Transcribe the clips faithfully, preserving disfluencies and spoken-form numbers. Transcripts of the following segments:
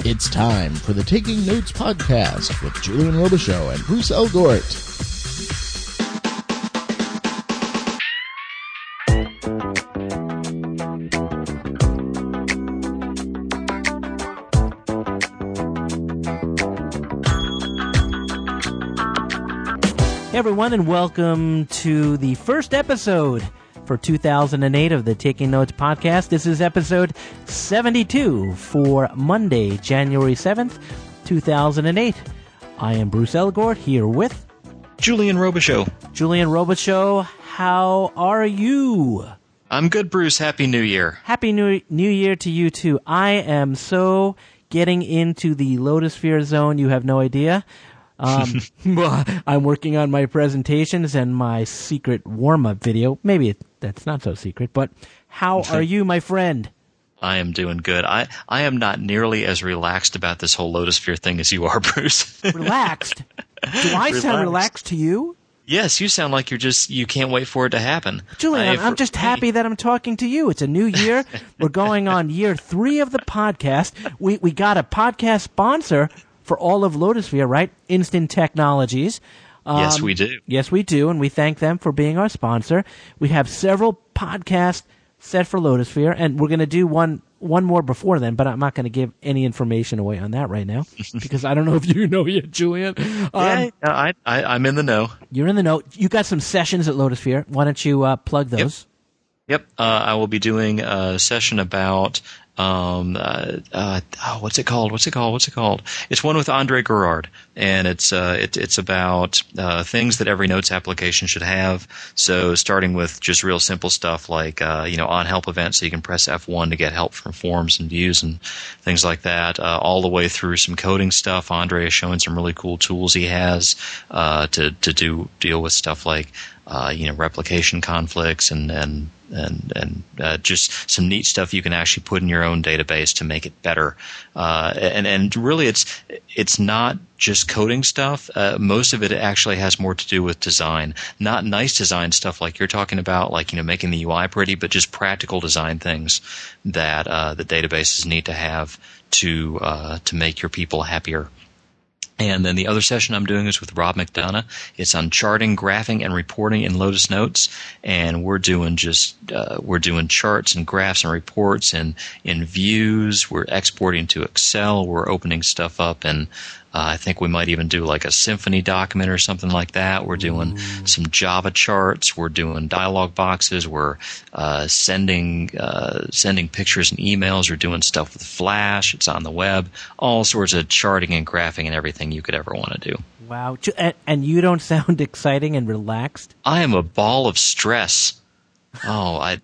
It's time for the Taking Notes podcast with Julian Robichaux and Bruce Elgort. Hey everyone, and welcome to the first episode for two thousand eight of the Taking Notes podcast. This is episode seventy-two for Monday, January seventh, two thousand eight. I am Bruce Elgort here with Julian Robichaux. Julian Robichaux, how are you? I'm good, Bruce. Happy New Year. Happy New New Year to you too. I am so getting into the Lotusphere zone, you have no idea. Um, I'm working on my presentations and my secret warm-up video. Maybe it, that's not so secret, but how are you, my friend? I am doing good. I, I am not nearly as relaxed about this whole Lotusphere thing as you are, Bruce. Relaxed? Do I Relaxed. sound relaxed to you? Yes, you sound like you're just, you can't wait for it to happen. Julian, I, I'm just happy that I'm talking to you. It's a new year. We're going on year three of the podcast. We, we got a podcast sponsor for all of Lotusphere, right? Instant Technologies. Um, yes, we do. Yes, we do, and we thank them for being our sponsor. We have several podcasts set for Lotusphere, and we're going to do one one more before then, but I'm not going to give any information away on that right now, because I don't know if you know yet, Julian. Um, yeah, I, I, I'm in the know. You're in the know. You got some sessions at Lotusphere. Why don't you uh, plug those? Yep. Yep. Uh, I will be doing a session about Um, uh, uh, oh, what's it called? What's it called? What's it called? It's one with Andre Gerard, and it's uh, it, it's about uh, things that every Notes application should have. So, starting with just real simple stuff like uh, you know, on help events, so you can press F one to get help from forms and views and things like that. Uh, all the way through some coding stuff. Andre is showing some really cool tools he has uh, to to do deal with stuff like uh, you know, replication conflicts and and. and and uh, just some neat stuff you can actually put in your own database to make it better. Uh, and and really, it's it's not just coding stuff. Uh, most of it actually has more to do with design, not nice design stuff like you're talking about, like you know, making the U I pretty, but just practical design things that uh, the databases need to have to uh, to make your people happier. And then the other session I'm doing is with Rob McDonough. It's on charting, graphing, and reporting in Lotus Notes. And we're doing just uh, we're doing charts and graphs and reports and in views. We're exporting to Excel. We're opening stuff up, and uh, I think we might even do like a Symfony document or something like that. We're doing Ooh. some Java charts. We're doing dialog boxes. We're uh, sending uh, sending pictures and emails. We're doing stuff with Flash. It's on the web. All sorts of charting and graphing and everything you could ever want to do. Wow. And you don't sound exciting and relaxed? I am a ball of stress. Oh, I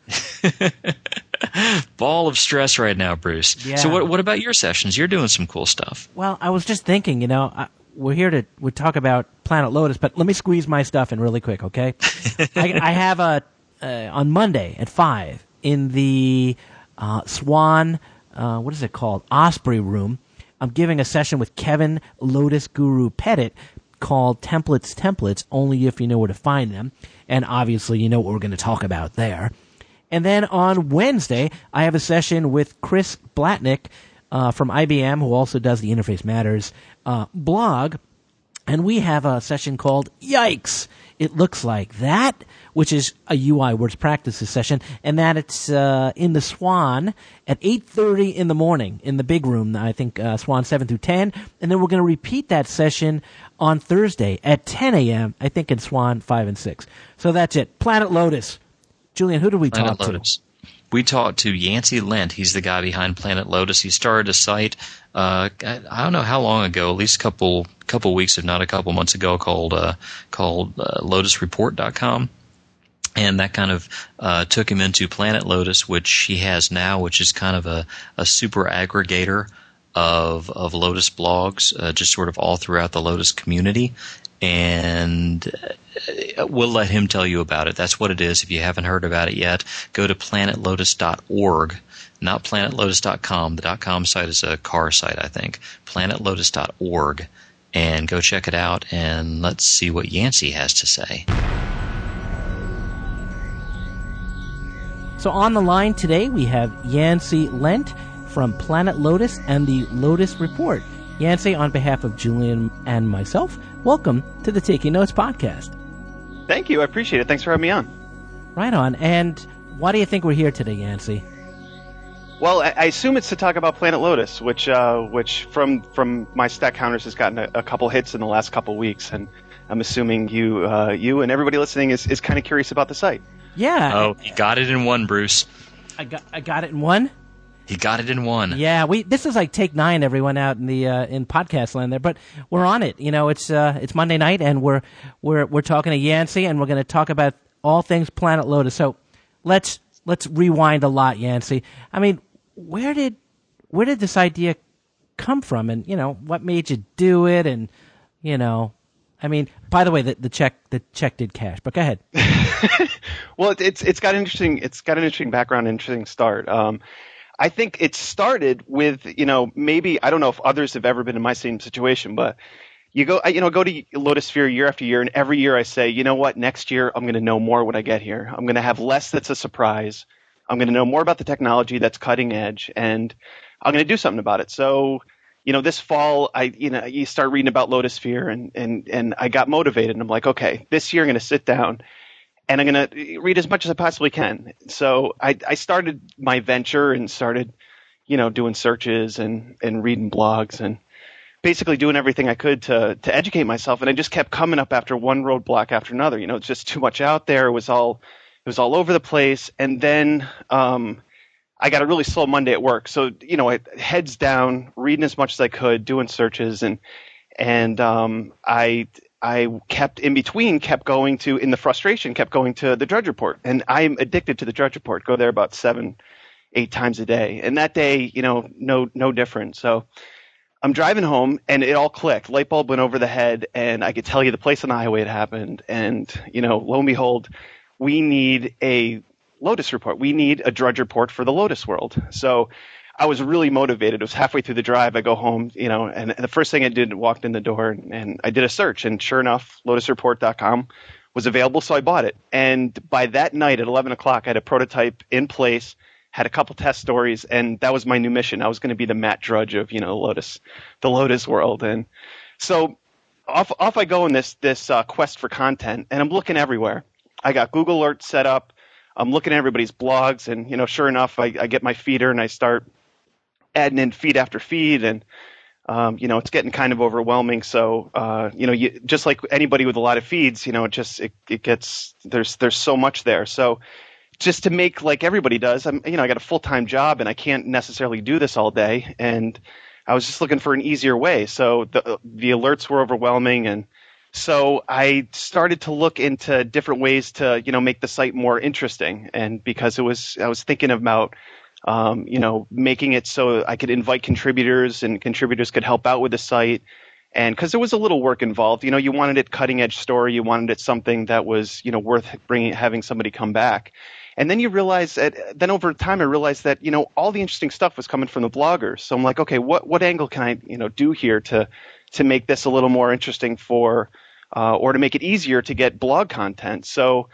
ball of stress right now, Bruce. Yeah. So what what about your sessions? You're doing some cool stuff. Well, I was just thinking, you know, I, we're here to we talk about Planet Lotus, but let me squeeze my stuff in really quick, okay? I, I have a uh, on Monday at five in the uh, Swan, uh, what is it called? Osprey Room. I'm giving a session with Kevin Lotus Guru Pettit called Templates Templates, only if you know where to find them. And obviously you know what we're going to talk about there. And then on Wednesday, I have a session with Chris Blatnick uh, from I B M, who also does the Interface Matters uh, blog. And we have a session called Yikes! It Looks Like That, which is a U I Words Practices session, and that it's uh, in the Swan at eight thirty in the morning in the big room, I think uh, Swan seven through ten, and then we're going to repeat that session on Thursday at ten a.m., I think in Swan five and six. So that's it. Planet Lotus. Julian, who did we Planet talk Lotus. to? We talked to Yancey Lent. He's the guy behind Planet Lotus. He started a site, uh, I, I don't know how long ago, at least a couple couple weeks, if not a couple months ago, called uh, called uh, lotus report dot com. And that kind of uh, took him into Planet Lotus, which he has now, which is kind of a, a super aggregator of of Lotus blogs, uh, just sort of all throughout the Lotus community. And we'll let him tell you about it. That's what it is. If you haven't heard about it yet, go to planet lotus dot org, not planet lotus dot com. The .com site is a car site, I think. planet lotus dot org. And go check it out, and let's see what Yancey has to say. So on the line today, we have Yancey Lent, from Planet Lotus and the Lotus Report. Yancey, on behalf of Julian and myself, welcome to the Taking Notes podcast. Thank you. I appreciate it. Thanks for having me on. Right on. And why do you think we're here today, Yancey? Well, I, I assume it's to talk about Planet Lotus, which, uh, which from from my stat counters has gotten a, a couple hits in the last couple weeks, and I'm assuming you, uh, you and everybody listening is, is kind of curious about the site. Yeah. Oh, he got it in one, Bruce. I got I got it in one. He got it in one. Yeah, we this is like take nine, everyone out in the uh, in podcast land there, but we're on it. You know, it's uh, it's Monday night, and we're we're we're talking to Yancey, and we're going to talk about all things Planet Lotus. So let's let's rewind a lot, Yancey. I mean, where did where did this idea come from, and you know, what made you do it, and you know, I mean, by the way, the, the check the check did cash, but go ahead. Well, it's it's got an interesting it's got an interesting background, interesting start. Um, I think it started with, you know, maybe, I don't know if others have ever been in my same situation, but you go, you know, go to Lotus Sphere year after year, and every year I say, you know what, next year I'm going to know more when I get here. I'm going to have less that's a surprise. I'm going to know more about the technology that's cutting edge, and I'm going to do something about it. So, you know, this fall, I, you know, you start reading about Lotus Sphere, and, and, and I got motivated, and I'm like, okay, this year I'm going to sit down and I'm going to read as much as I possibly can. So I, I started my venture and started, you know, doing searches and, and reading blogs and basically doing everything I could to, to educate myself. And I just kept coming up after one roadblock after another. You know, it's just too much out there. It was all, it was all over the place. And then, um, I got a really slow Monday at work. So, you know, I heads down, reading as much as I could, doing searches, and, and, um, I, I kept in between, kept going to, in the frustration, kept going to the Drudge Report. And I'm addicted to the Drudge Report. Go there about seven, eight times a day. And that day, you know, no, no different. So I'm driving home and it all clicked. Light bulb went over the head, and I could tell you the place on the highway it happened. And, you know, lo and behold, we need a Lotus Report. We need a Drudge Report for the Lotus world. So I was really motivated. It was halfway through the drive. I go home, you know, and the first thing I did, walked in the door, and, and I did a search, and sure enough, lotus report dot com was available, so I bought it. And by that night at eleven o'clock, I had a prototype in place, had a couple test stories, and that was my new mission. I was going to be the Matt Drudge of, you know, Lotus, the Lotus world. And so off off I go in this this uh, quest for content, and I'm looking everywhere. I got Google Alerts set up. I'm looking at everybody's blogs, and, you know, sure enough, I, I get my feeder and I start adding in feed after feed, and um, you know, it's getting kind of overwhelming. So uh, you know, you, just like anybody with a lot of feeds, you know, it just it, it gets there's there's so much there. So just to make like everybody does, I'm you know I got a full time job and I can't necessarily do this all day, and I was just looking for an easier way. So the the alerts were overwhelming, and so I started to look into different ways to you know make the site more interesting. And because it was I was thinking about Um, you know, making it so I could invite contributors, and contributors could help out with the site. And because there was a little work involved, you know, you wanted it cutting edge story. You wanted it something that was, you know, worth bringing, having somebody come back. And then you realize that, then over time, I realized that, you know, all the interesting stuff was coming from the bloggers. So I'm like, okay, what, what angle can I, you know, do here to, to make this a little more interesting for, uh, or to make it easier to get blog content. So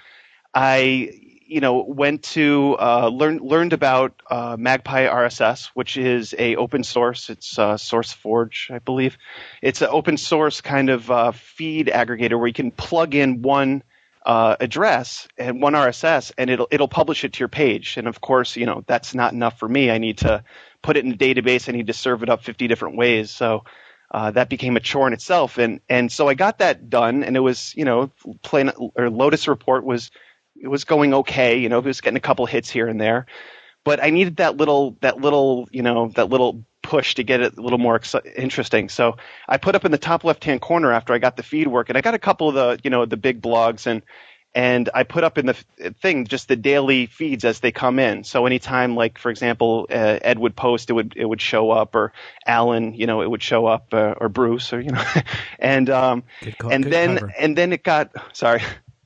I, you know, went to uh, learn learned about uh, Magpie R S S, which is a open source. It's uh, SourceForge, I believe. It's an open source kind of uh, feed aggregator where you can plug in one uh, address and one R S S, and it'll it'll publish it to your page. And of course, you know, that's not enough for me. I need to put it in a database. I need to serve it up fifty different ways. So uh, that became a chore in itself. And and so I got that done, and it was, you know, Planet or Lotus Report was. It was going okay, you know, it was getting a couple hits here and there, but I needed that little, that little, you know, that little push to get it a little more ex- interesting. So I put up in the top left-hand corner after I got the feed work, and I got a couple of the, you know, the big blogs, and, and I put up in the thing just the daily feeds as they come in. So anytime, like, for example, uh, Ed would post, it would, it would show up, or Alan, you know, it would show up, uh, or Bruce, or, you know, and, um, co- and then, cover. and then it got, sorry.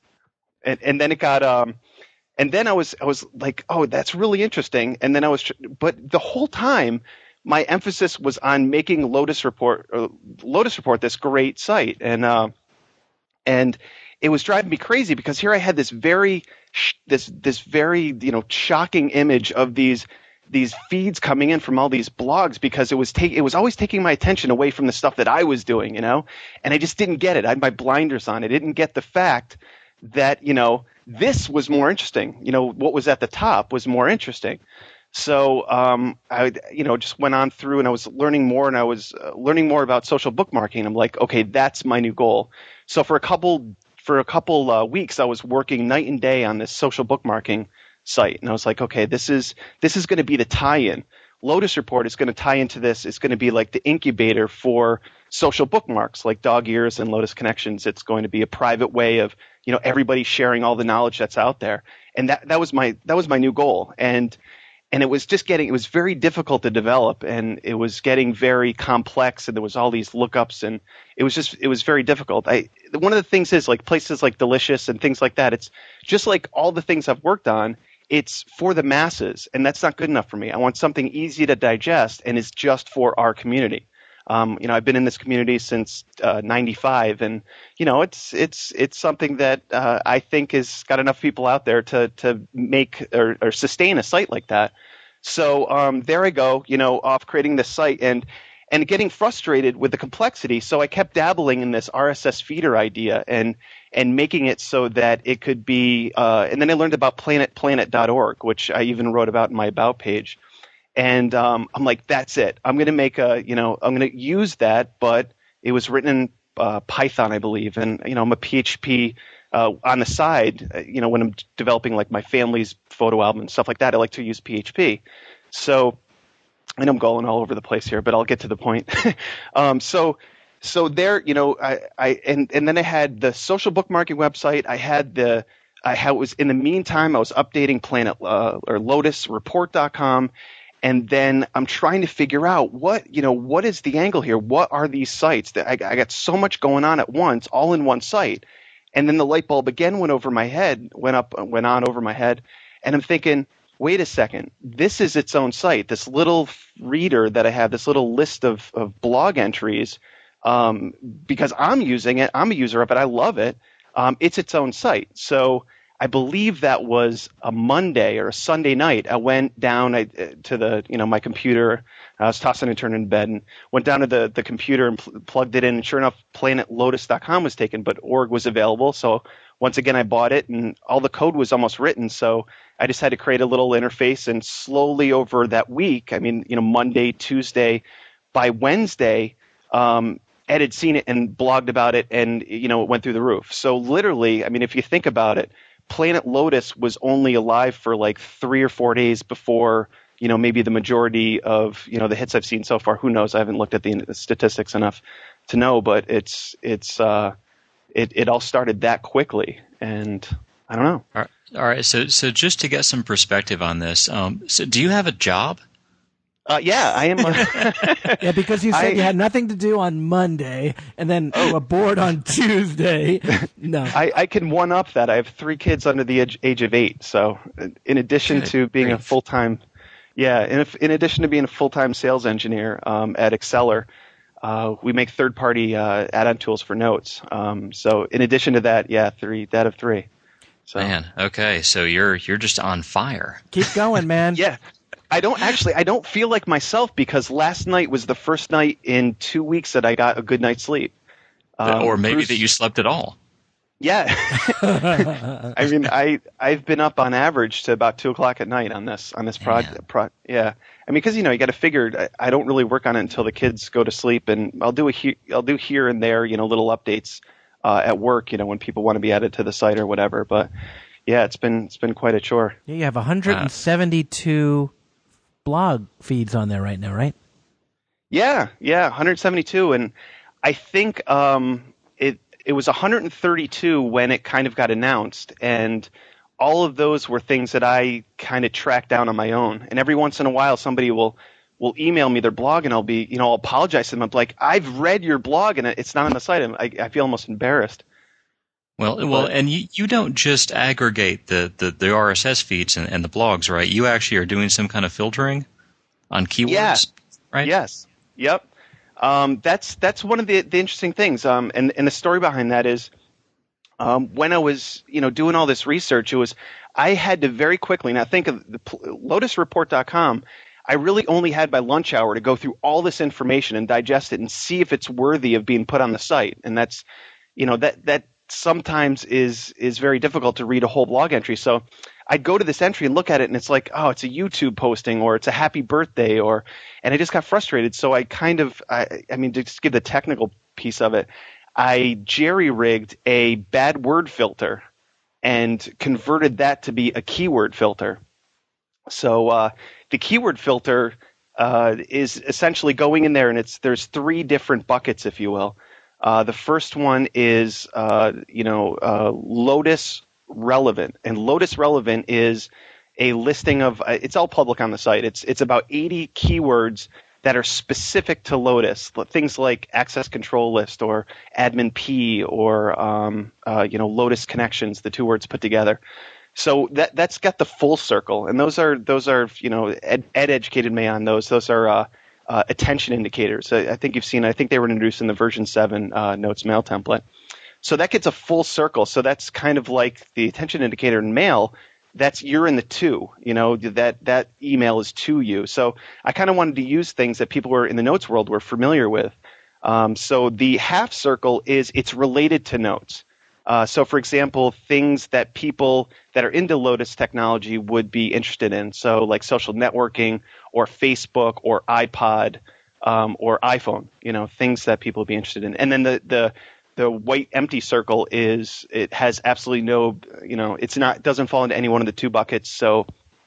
And, and then it got, um, and then I was, I was like, oh, that's really interesting. And then I was, but the whole time, my emphasis was on making Lotus Report, uh, Lotus Report this great site, and uh, and it was driving me crazy because here I had this very, this this very you know shocking image of these these feeds coming in from all these blogs because it was take it was always taking my attention away from the stuff that I was doing, you know, and I just didn't get it. I had my blinders on. I didn't get the fact that, you know, this was more interesting. You know, what was at the top was more interesting. So um, I, you know, just went on through and I was learning more and I was uh, learning more about social bookmarking. I'm like, okay, that's my new goal. So for a couple for a couple uh, weeks, I was working night and day on this social bookmarking site, and I was like, okay, this is this is going to be the tie-in. Lotus Report is going to tie into this. It's going to be like the incubator for social bookmarks, like Dog Ears and Lotus Connections. It's going to be a private way of, you know, everybody sharing all the knowledge that's out there, and that that was my that was my new goal. And and it was just getting it was very difficult to develop, and it was getting very complex, and there was all these lookups, and it was just it was very difficult. I one of the things is like places like Delicious and things like that. It's just like all the things I've worked on. It's for the masses, and that's not good enough for me. I want something easy to digest and is just for our community. Um, you know, I've been in this community since uh, ninety-five, and you know, it's it's it's something that uh, I think has got enough people out there to to make or, or sustain a site like that. So um, there I go, you know, off creating this site and and getting frustrated with the complexity. So I kept dabbling in this R S S feeder idea and and making it so that it could be uh, – and then I learned about planet planet dot org, which I even wrote about in my About page. And um, I'm like, that's it. I'm going to make a – you know, I'm going to use that, but it was written in uh, Python, I believe. And, you know, I'm a P H P uh, on the side. Uh, you know, when I'm developing like my family's photo album and stuff like that, I like to use P H P. So – and I'm going all over the place here, but I'll get to the point. um, so – So there, you know, I, I and, and then I had the social bookmarking website. I had the, I had was in the meantime I was updating Planet uh, or Lotus Report dot com, and then I'm trying to figure out what you know what is the angle here. What are these sites that I, I got so much going on at once, all in one site, and then the light bulb again went over my head, went up, went on over my head, and I'm thinking, wait a second, this is its own site. This little reader that I have, this little list of of blog entries. Um, because I'm using it, I'm a user of it, I love it. Um, it's its own site. So I believe that was a Monday or a Sunday night. I went down I, to the, you know, my computer. I was tossing and turning in bed and went down to the, the computer and pl- plugged it in. And sure enough, planet lotus dot com was taken, but org was available. So once again, I bought it and all the code was almost written. So I just had to create a little interface, and slowly over that week, I mean, you know, Monday, Tuesday, by Wednesday, um, Ed had seen it and blogged about it, and you know it went through the roof. So literally, I mean, if you think about it, Planet Lotus was only alive for like three or four days before, you know, maybe the majority of you know the hits I've seen so far. Who knows? I haven't looked at the statistics enough to know, but it's it's uh, it it all started that quickly, and I don't know. All right. All right. So so just to get some perspective on this, um, so do you have a job? Uh, yeah, I am. A yeah, because you said I, you had nothing to do on Monday, and then you were bored on Tuesday. No, I, I can one up that. I have three kids under the age, age of eight. So, in addition Good to being grief. a full time, yeah, in, in addition to being a full time sales engineer um, at Exceller, uh, we make third party uh, add-on tools for notes. Um, so, in addition to that, yeah, three that of three. So. Man, okay, so you're you're just on fire. Keep going, man. Yeah. I don't actually, I don't feel like myself because last night was the first night in two weeks that I got a good night's sleep. Um, or maybe Bruce, that you slept at all. Yeah. I mean, I, I've been up on average to about two o'clock at night on this, on this project. Pro, yeah. I mean, because, you know, you got to figure, I, I don't really work on it until the kids go to sleep, and I'll do a, he, I'll do here and there, you know, little updates uh, at work, you know, when people want to be added to the site or whatever. But yeah, it's been, it's been quite a chore. Yeah, you have one hundred seventy-two uh, blog feeds on there right now, right? Yeah, yeah, one hundred seventy-two, and I think um, it it was one hundred thirty-two when it kind of got announced, and all of those were things that I kind of tracked down on my own. And every once in a while, somebody will will email me their blog, and I'll be, you know, I'll apologize to them. I'm like, I've read your blog, and it's not on the site. I, I feel almost embarrassed. Well, well, and you, you don't just aggregate the, the, the R S S feeds and, and the blogs, right? You actually are doing some kind of filtering on keywords, yeah. right? Yes. Yep. Um, that's that's one of the, the interesting things. Um, and, and the story behind that is um, when I was, you know, doing all this research, it was I had to very quickly. Now think of the Lotus Report dot com. I really only had my lunch hour to go through all this information and digest it and see if it's worthy of being put on the site. And that's, you know, that that sometimes is is very difficult to read a whole blog entry. So I'd go to this entry and look at it, and it's like, oh, it's a YouTube posting, or it's a happy birthday, or, and I just got frustrated. So I kind of, I, I mean, to just give the technical piece of it, I jerry-rigged a bad word filter and converted that to be a keyword filter. So uh, the keyword filter uh, is essentially going in there, and it's there's three different buckets, if you will. Uh, the first one is, uh, you know, uh, Lotus Relevant, and Lotus Relevant is a listing of. Uh, it's all public on the site. It's it's about eighty keywords that are specific to Lotus, things like access control list or admin P or um, uh, you know, Lotus connections, the two words put together. So that that's got the full circle, and those are those are you know Ed, Ed educated me on those. Those are uh, uh, attention indicators. I, I think you've seen. I think they were introduced in the version seven uh, Notes Mail template. So that gets a full circle. So that's kind of like the attention indicator in Mail. That's you're in the two. You know that that email is to you. So I kind of wanted to use things that people were in the Notes world were familiar with. Um, so the half circle is it's related to Notes. Uh, so, for example, things that people that are into Lotus technology would be interested in. So, like social networking, or Facebook, or iPod, um, or iPhone. You know, things that people would be interested in. And then the the the white empty circle is it has absolutely no. You know, it's not doesn't fall into any one of the two buckets. So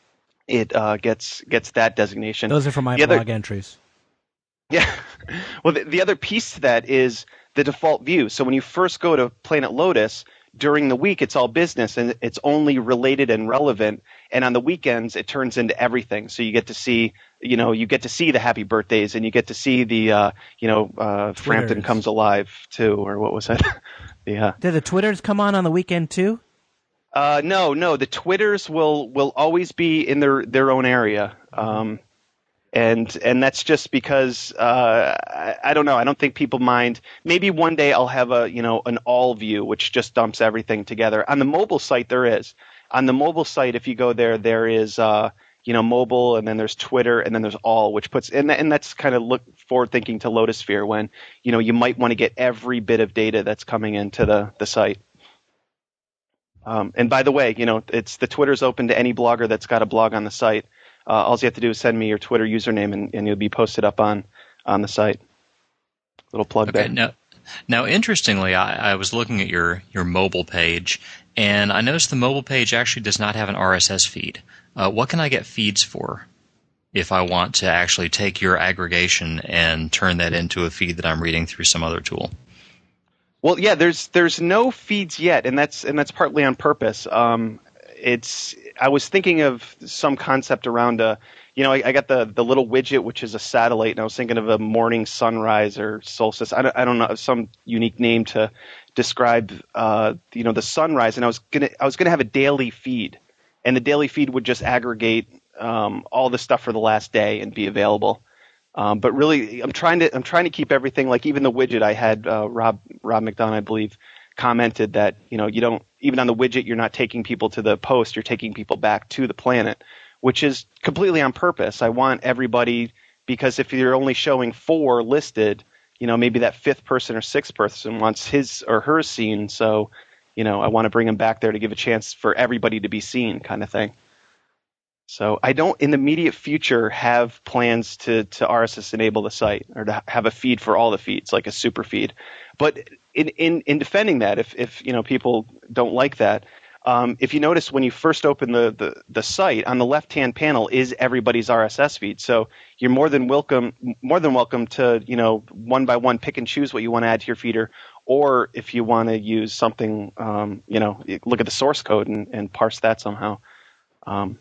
it uh, gets gets that designation. Those are for my the blog other, entries. Yeah. Well, the, the other piece to that is the default view. So when you first go to Planet Lotus, during the week it's all business and it's only related and relevant. And on the weekends it turns into everything. So you get to see, you know, you get to see the happy birthdays and you get to see the, uh, you know, uh, Frampton Comes Alive too, or what was that? Yeah. Did the Twitters come on on the weekend too? Uh, no, no. The Twitters will will always be in their their own area. Um, And and that's just because uh, I, I don't know. I don't think people mind. Maybe one day I'll have a you know an all view, which just dumps everything together. On the mobile site, there is. On the mobile site, if you go there, there is uh, you know mobile, and then there's Twitter, and then there's all, which puts and and that's kind of look forward thinking to Lotusphere when you know you might want to get every bit of data that's coming into the the site. Um, and by the way, you know it's the Twitter's open to any blogger that's got a blog on the site. Uh, all you have to do is send me your Twitter username, and, and you'll be posted up on, on the site. Little plug okay, there. Now, now, interestingly, I, I was looking at your, your mobile page, and I noticed the mobile page actually does not have an R S S feed. Uh, what can I get feeds for if I want to actually take your aggregation and turn that into a feed that I'm reading through some other tool? Well, yeah, there's there's no feeds yet, and that's and that's partly on purpose. Um, it's I was thinking of some concept around a, you know, I, I got the, the little widget, which is a satellite, and I was thinking of a morning sunrise or solstice. I don't, I don't know, some unique name to describe, uh, you know, the sunrise. And I was gonna, I was gonna have a daily feed, and the daily feed would just aggregate um, all the stuff for the last day and be available. Um, but really, I'm trying to, I'm trying to keep everything, like even the widget I had, uh, Rob, Rob McDonough, I believe, commented that, you know, you don't, even on the widget, you're not taking people to the post, you're taking people back to the planet, which is completely on purpose. I want everybody, because if you're only showing four listed, you know, maybe that fifth person or sixth person wants his or her seen. So, you know, I want to bring them back there to give a chance for everybody to be seen, kind of thing. So I don't, in the immediate future, have plans to, to R S S enable the site or to have a feed for all the feeds, like a super feed. But in, in, in defending that, if, if you know people don't like that, um, if you notice when you first open the, the, the site, on the left-hand panel is everybody's R S S feed. So you're more than welcome more than welcome to, you know, one by one pick and choose what you want to add to your feeder, or if you want to use something, um, you know, look at the source code and, and parse that somehow. Um,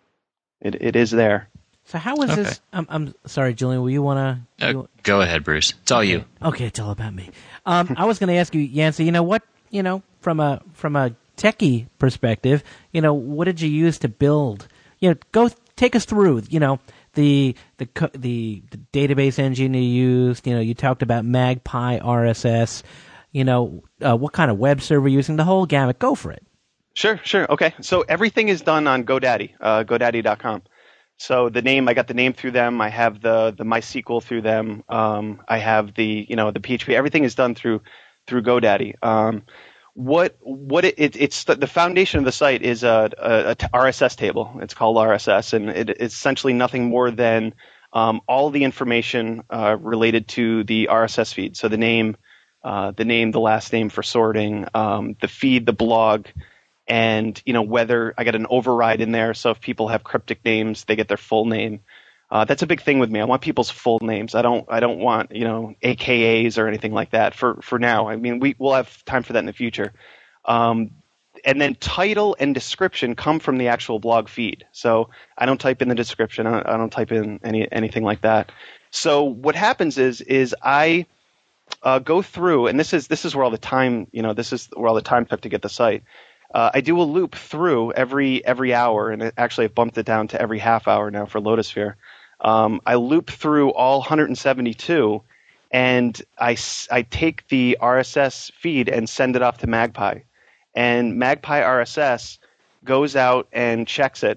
It it is there. So how is okay. this? I'm I'm sorry, Julian. Will you want to uh, go ahead, Bruce? It's all okay. you. Okay, it's all about me. Um, I was going to ask you, Yancey. You know what? You know, from a from a techie perspective, you know, what did you use to build? You know, go take us through. You know, the the the, the database engine you used. You know, you talked about Magpie R S S. you know, uh, what kind of web server you're using, the whole gamut. Go for it. Sure, sure. Okay. So everything is done on GoDaddy, uh, GoDaddy dot com. So the name, I got the name through them. I have the, the MySQL through them. Um, I have the, you know, the P H P. Everything is done through, through GoDaddy. Um, what, what it, it it's the, the foundation of the site is a, a, a t- R S S table. It's called R S S, and it, it's essentially nothing more than um, all the information uh, related to the R S S feed. So the name, uh, the name, the last name for sorting, um, the feed, the blog. And, you know, whether I got an override in there. So if people have cryptic names, they get their full name. Uh, that's a big thing with me. I want people's full names. I don't, I don't want, you know, A K As or anything like that for, for now. I mean, we, we'll have time for that in the future. Um, and then title and description come from the actual blog feed. So I don't type in the description. I don't, I don't type in any, anything like that. So what happens is, is I, uh, go through, and this is, this is where all the time, you know, this is where all the time took to get the site. Uh, I do a loop through every every hour, and it, actually I've bumped it down to every half hour now for Lotusphere. Um, I loop through all one hundred seventy-two, and I, I take the R S S feed and send it off to Magpie. And Magpie R S S goes out and checks it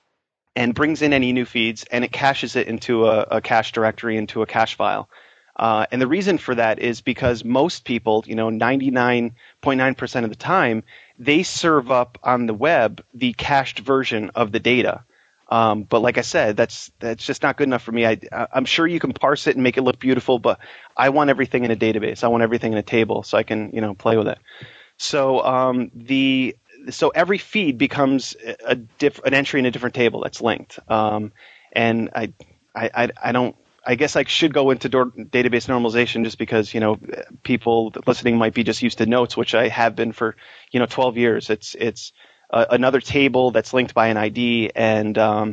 and brings in any new feeds, and it caches it into a, a cache directory, into a cache file. Uh, and the reason for that is because most people, you know, ninety-nine point nine percent of the time, they serve up on the web the cached version of the data. Um, but like I said, that's that's just not good enough for me. I, I'm sure you can parse it and make it look beautiful, but I want everything in a database. I want everything in a table so I can, you know, play with it. So um, the so every feed becomes a diff, an entry in a different table that's linked. Um, and I, I I don't. I guess I should go into door, database normalization just because, you know, people listening might be just used to notes, which I have been for, you know, twelve years. It's it's uh, another table that's linked by an I D, and um,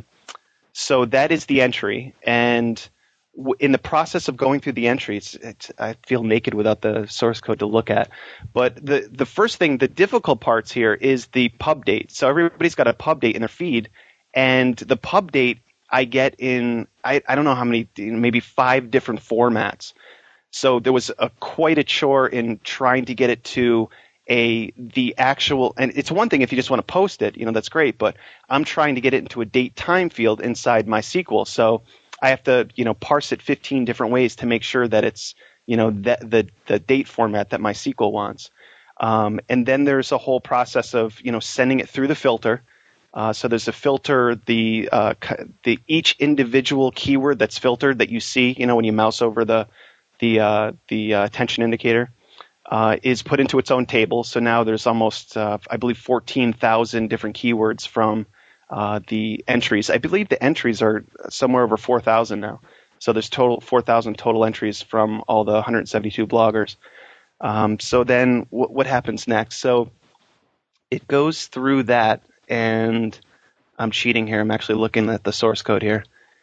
so that is the entry. And w- in the process of going through the entries, it's, I feel naked without the source code to look at. But the the first thing, the difficult parts here is the pub date. So everybody's got a pub date in their feed, and the pub date I get in, I, I don't know how many, maybe five different formats. So there was a, quite a chore in trying to get it to a, the actual, and it's one thing if you just want to post it, you know, that's great, but I'm trying to get it into a date time field inside MySQL. So I have to, you know, parse it fifteen different ways to make sure that it's, you know, that the, the date format that MySQL wants. Um, and then there's a whole process of, you know, sending it through the filter. Uh, so there's a filter, the uh, the each individual keyword that's filtered that you see, you know, when you mouse over the the uh, the uh, attention indicator, uh, is put into its own table. So now there's almost, uh, I believe, fourteen thousand different keywords from uh, the entries. I believe the entries are somewhere over four thousand now. So there's total four thousand total entries from all the one hundred seventy-two bloggers. Um, so then w- what happens next? So it goes through that. And I'm cheating here. I'm actually looking at the source code here.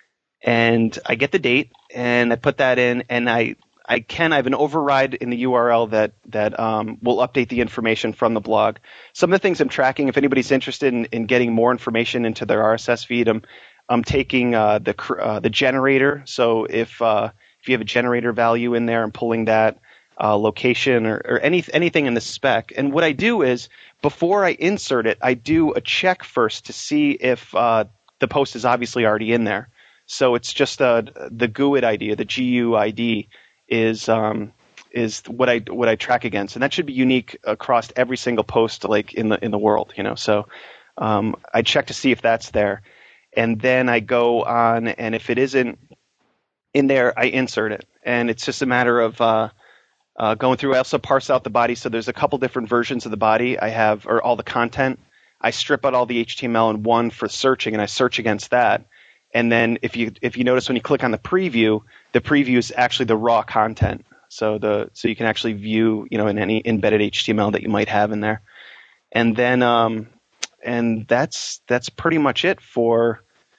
And I get the date, and I put that in, and I, I can, I have an override in the U R L that, that um, will update the information from the blog. Some of the things I'm tracking, if anybody's interested in, in getting more information into their R S S feed, I'm, I'm taking uh, the uh, the generator. So if uh, if you have a generator value in there, I'm pulling that. Uh, location or, or any, anything in the spec. And what I do is, before I insert it, I do a check first to see if uh, the post is obviously already in there. So it's just uh, the G U I D I D, or the G U I D is um, is what I what I track against, and that should be unique across every single post, like in the in the world, you know. So um, I check to see if that's there, and then I go on, and if it isn't in there, I insert it, and it's just a matter of uh, Uh, going through, I also parse out the body. So there's a couple different versions of the body I have, or all the content. I strip out all the H T M L in one for searching, and I search against that. And then if you if you notice when you click on the preview, the preview is actually the raw content. So the so you can actually view, you know, in any embedded H T M L that you might have in there. And then um, and that's that's pretty much it for.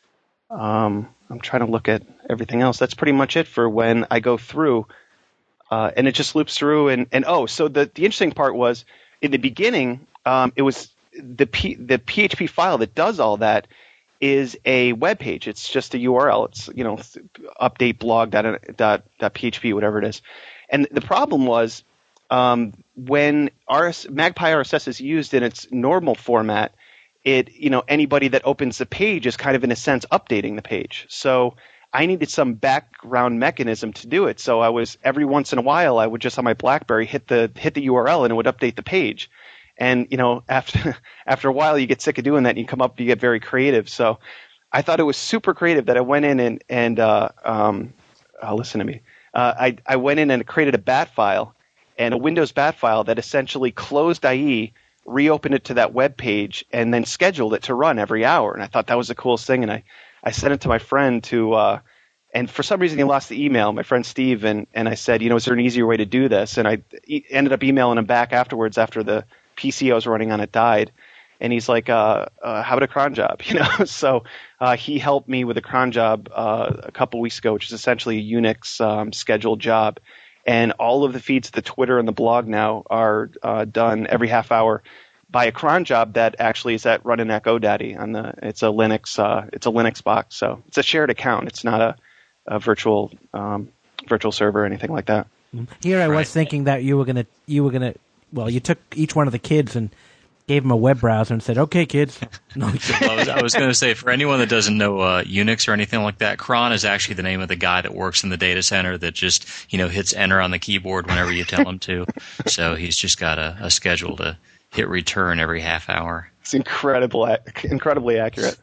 Um, I'm trying to look at everything else. That's pretty much it for when I go through. Uh, and it just loops through, and, and oh, so the, the interesting part was, in the beginning, um, it was the P, the P H P file that does all that is a web page. It's just a U R L. It's, you know, update blog dot, dot, dot P H P, whatever it is. And the problem was, um, when R S, Magpie R S S is used in its normal format, it, you know, anybody that opens the page is kind of in a sense updating the page. So I needed some background mechanism to do it. So I was, every once in a while, I would just on my BlackBerry hit the hit the U R L and it would update the page. And, you know, after after a while, you get sick of doing that and you come up, you get very creative. So I thought it was super creative that I went in and, and uh, um, uh, listen to me. Uh, I, I went in and created a bat file and a Windows bat file that essentially closed I E, reopened it to that web page, and then scheduled it to run every hour. And I thought that was the coolest thing. And I, I sent it to my friend to, uh, and for some reason he lost the email, my friend Steve, and, and I said, you know, is there an easier way to do this? And I e- ended up emailing him back afterwards after the P C I was running on it died. And he's like, uh, uh, how about a cron job? You know, so uh, he helped me with a cron job uh, a couple weeks ago, which is essentially a Unix um, scheduled job. And all of the feeds, the Twitter and the blog now are uh, done every half hour by a cron job that actually is at running at GoDaddy. On the, it's a Linux, uh, it's a Linux box, so it's a shared account. It's not a, a virtual um, virtual server or anything like that. Here I Right. was thinking that you were gonna, you were gonna, well, you took each one of the kids and gave them a web browser and said, "Okay, kids." No, I was, I was going to say, for anyone that doesn't know uh, Unix or anything like that, cron is actually the name of the guy that works in the data center that just, you know, hits enter on the keyboard whenever you tell him to. So he's just got a, a schedule to hit return every half hour. It's incredible, incredibly accurate.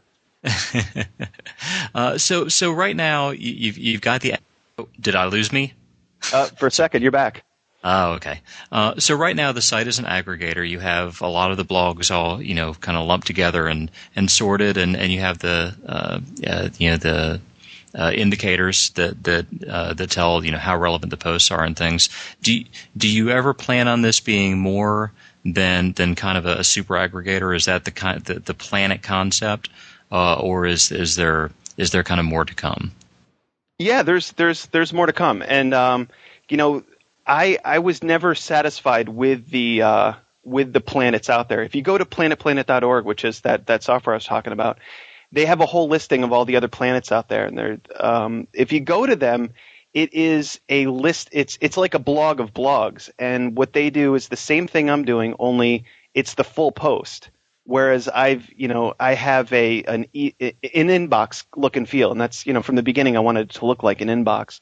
uh, so so right now you, you've you've got the. Oh, did I lose me? Uh, for a second, you're back. Oh, okay. Uh, so right now the site is an aggregator. You have a lot of the blogs all, you know, kind of lumped together and, and sorted, and, and you have the, uh, uh, you know, the uh, indicators that that uh, that tell, you know, how relevant the posts are and things. Do you, do you ever plan on this being more than than kind of a, a super aggregator? Is that the kind the, the Planet concept, uh, or is is there is there kind of more to come? Yeah, there's there's there's more to come, and um, you know. I, I was never satisfied with the uh, with the planets out there. If you go to planet planet dot org, which is that, that software I was talking about, they have a whole listing of all the other planets out there. And they're, um, if you go to them, it is a list. It's it's like a blog of blogs. And what they do is the same thing I'm doing, only it's the full post. Whereas I've you know I have a an, e, an inbox look and feel, and that's you know from the beginning I wanted it to look like an inbox.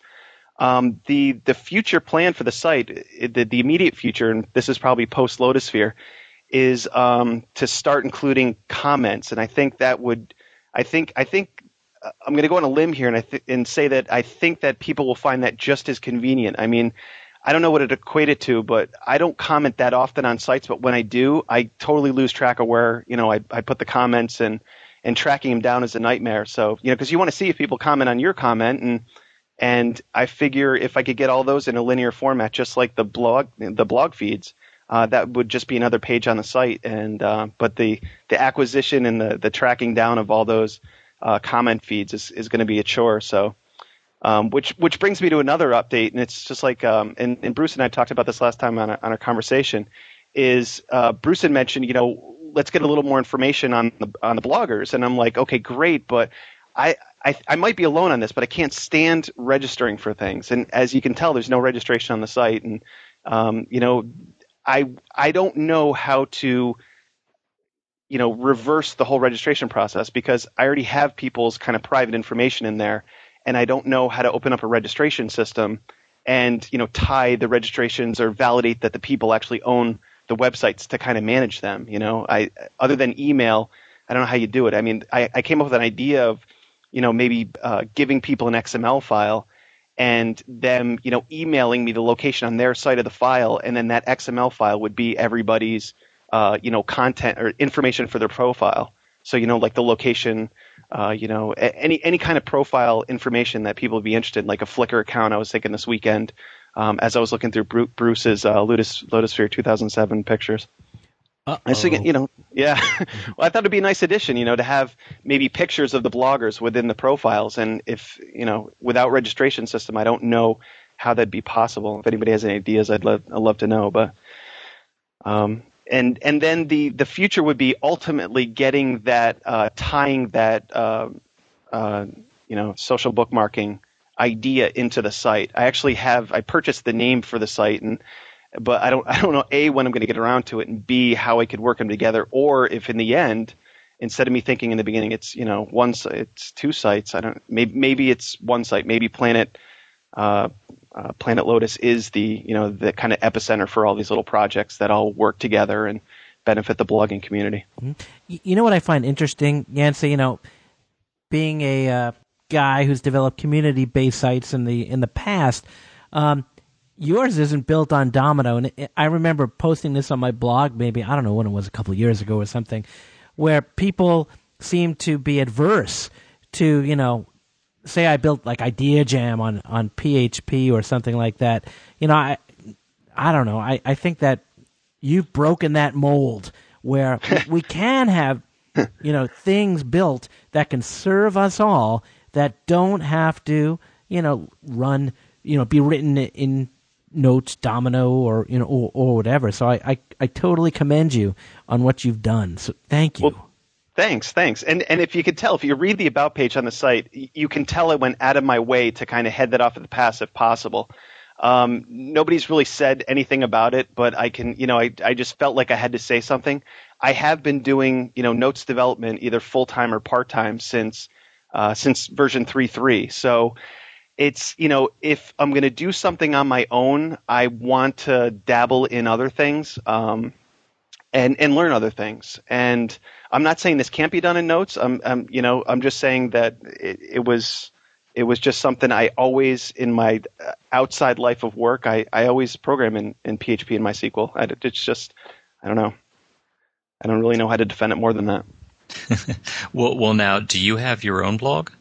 Um, the the future plan for the site, the, the immediate future, and this is probably post Lotusphere, is um, to start including comments. And I think that would, I think I think uh, I'm going to go on a limb here and I th- and say that I think that people will find that just as convenient. I mean, I don't know what it equated to, but I don't comment that often on sites. But when I do, I totally lose track of where you know I, I put the comments, and and tracking them down is a nightmare. So you know because you want to see if people comment on your comment and. And I figure if I could get all those in a linear format, just like the blog, the blog feeds, uh, that would just be another page on the site. And uh, but the the acquisition and the the tracking down of all those uh, comment feeds is is going to be a chore. So, um, which which brings me to another update, and it's just like um, and, and Bruce and I talked about this last time on a, on our conversation. Is uh, Bruce had mentioned, you know, let's get a little more information on the on the bloggers, and I'm like, okay, great, but I. I, I might be alone on this, but I can't stand registering for things. And as you can tell, there's no registration on the site. And, um, you know, I I don't know how to, you know, reverse the whole registration process because I already have people's kind of private information in there. And I don't know how to open up a registration system and, you know, tie the registrations or validate that the people actually own the websites to kind of manage them. You know, I other than email, I don't know how you do it. I mean, I, I came up with an idea of, you know, maybe uh, giving people an X M L file and them, you know, emailing me the location on their side of the file, and then that X M L file would be everybody's, uh, you know, content or information for their profile. So, you know, like the location, uh, you know, any any kind of profile information that people would be interested in, like a Flickr account. I was thinking this weekend um, as I was looking through Bruce's uh, Lotus Lotusphere two thousand seven pictures. I was thinking, you know, yeah. Well, I thought it'd be a nice addition, you know, to have maybe pictures of the bloggers within the profiles. And if, you know, without registration system, I don't know how that'd be possible. If anybody has any ideas, I'd love, I'd love to know. But, um, and and then the, the future would be ultimately getting that, uh, tying that, uh, uh, you know, social bookmarking idea into the site. I actually have, I purchased the name for the site, and but I don't I don't know A, when I'm going to get around to it, and B, how I could work them together, or if in the end, instead of me thinking in the beginning it's you know one it's two sites, I don't maybe maybe it's one site, maybe Planet uh, uh, Planet Lotus is the you know the kind of epicenter for all these little projects that all work together and benefit the blogging community. Mm-hmm. You know what I find interesting, Yancey? You know, being a uh, guy who's developed community-based sites in the in the past. Um, Yours isn't built on Domino, and it, I remember posting this on my blog maybe, I don't know when it was, a couple of years ago or something, where people seem to be adverse to, you know, say I built like IdeaJam on, on P H P or something like that. You know, I I don't know. I, I think that you've broken that mold where we can have, you know, things built that can serve us all that don't have to, you know, run, you know, be written in Notes, Domino, or you know, or, or whatever. So I, I, I totally commend you on what you've done. So thank you. Well, thanks, thanks. And and if you could tell, if you read the about page on the site, you can tell I went out of my way to kind of head that off at the pass if possible. Um, nobody's really said anything about it, but I can, you know, I I just felt like I had to say something. I have been doing, you know, Notes development either full time or part time since uh, since version three point three. So. It's, you know, if I'm going to do something on my own, I want to dabble in other things um, and and learn other things. And I'm not saying this can't be done in Notes. I'm, I'm you know, I'm just saying that it, it was it was just something I always in my outside life of work. I, I always program in, in P H P and MySQL. I, it's just I don't know. I don't really know how to defend it more than that. well, well, now, do you have your own blog?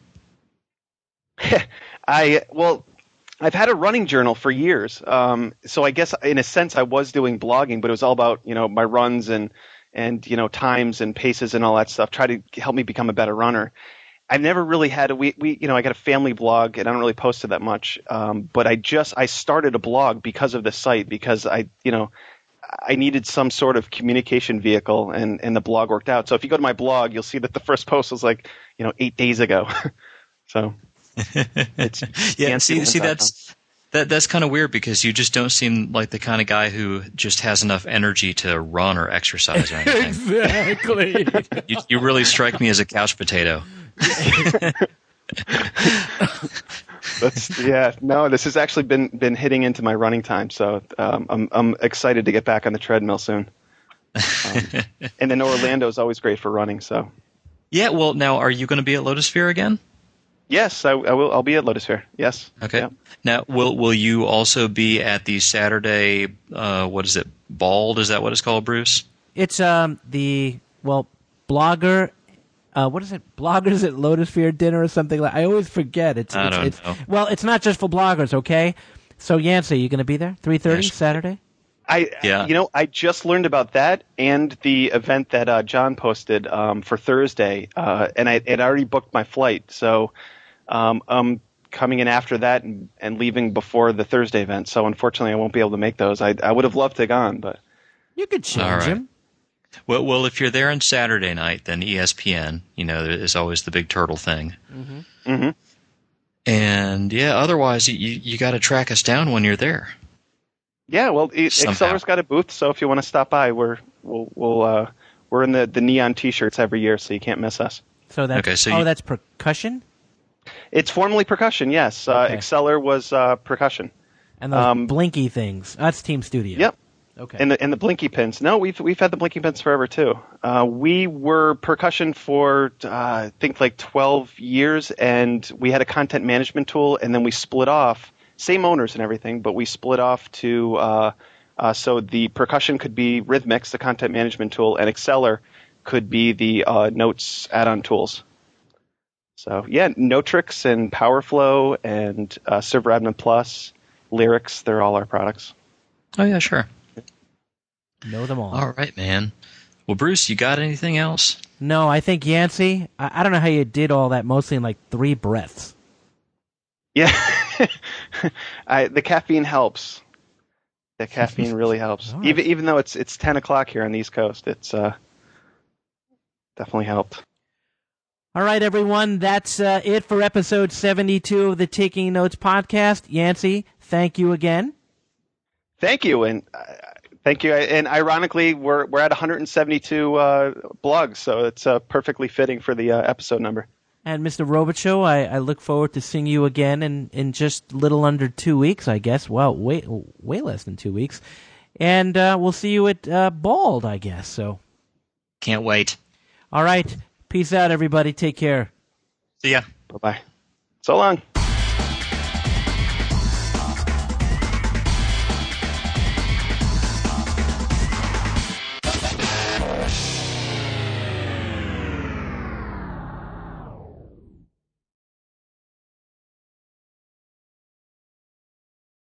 I well, I've had a running journal for years, um, so I guess in a sense I was doing blogging, but it was all about you know my runs and and you know times and paces and all that stuff. Try to help me become a better runner. I've never really had a we we you know I got a family blog and I don't really post it that much, um, but I just I started a blog because of the site because I you know I needed some sort of communication vehicle and and the blog worked out. So if you go to my blog, you'll see that the first post was like you know eight days ago, so. It's yeah, see, see that's that that's kind of weird because you just don't seem like the kind of guy who just has enough energy to run or exercise or anything. Exactly. you, you really strike me as a couch potato. That's yeah. No, this has actually been been hitting into my running time, so um, I'm I'm excited to get back on the treadmill soon. Um, and then Orlando is always great for running. So yeah. Well, now are you going to be at Lotusphere again? Yes, I, I will. I'll be at Lotusphere. Yes. Okay. Yeah. Now, will will you also be at the Saturday? Uh, what is it? Bald? Is that what it's called, Bruce? It's um the well blogger. Uh, what is it? Bloggers at Lotusphere dinner or something like. I always forget. It's. I it's, don't it's, know. Well, it's not just for bloggers, okay? So Yancey, you going to be there? Three thirty Yes. Saturday. I, Yeah. you know, I just learned about that and the event that uh, John posted um, for Thursday, uh, and I had already booked my flight, so. Um, I'm coming in after that and, and leaving before the Thursday event, so unfortunately I won't be able to make those. I, I would have loved to have gone, but You could change All right. him. Well, well, if you're there on Saturday night, then E S P N. You know, is always the big turtle thing. Mm-hmm. mm-hmm. And yeah, otherwise you you got to track us down when you're there. yeah. Well, e- Somehow. Exceller's got a booth, so if you want to stop by, we're we'll, we'll uh, we're in the, the neon T-shirts every year, so you can't miss us. So that's Okay, so oh, you- that's percussion, It's formerly percussion, yes. Uh, Okay. Exceller was uh, percussion. and those Um, blinky things. That's Team Studio. Yep. Okay. And the and the blinky pins. No, we've we've had the blinky pins forever too. Uh, we were percussion for uh, I think like twelve years, and we had a content management tool, and then we split off. Same owners and everything, but we split off to uh, uh, so the percussion could be Rhythmix, the content management tool, and Exceller could be the uh, Notes add-on tools. So yeah, Notrix and PowerFlow and uh, Server Admin Plus, Lyrics, they're all our products. Oh yeah, sure. Know them all. All right, man. Well, Bruce, you got anything else? No, I think Yancey. I, I don't know how you did all that mostly in like three breaths. Yeah, I, the caffeine helps. The caffeine really helps. All right. Even even though it's it's ten o'clock here on the East Coast, it's uh, definitely helped. All right, everyone. That's uh, it for episode seventy-two of the Taking Notes podcast. Yancey, thank you again. Thank you, and uh, thank you. And ironically, we're we're at one hundred seventy-two uh, blogs, so it's uh, perfectly fitting for the uh, episode number. And Mister Robichaux, I, I look forward to seeing you again in, in just a little under two weeks, I guess. Well, way way less than two weeks. And uh, we'll see you at uh, Bald, I guess. So, can't wait. All right. Peace out, everybody. Take care. See ya. Bye-bye. So long.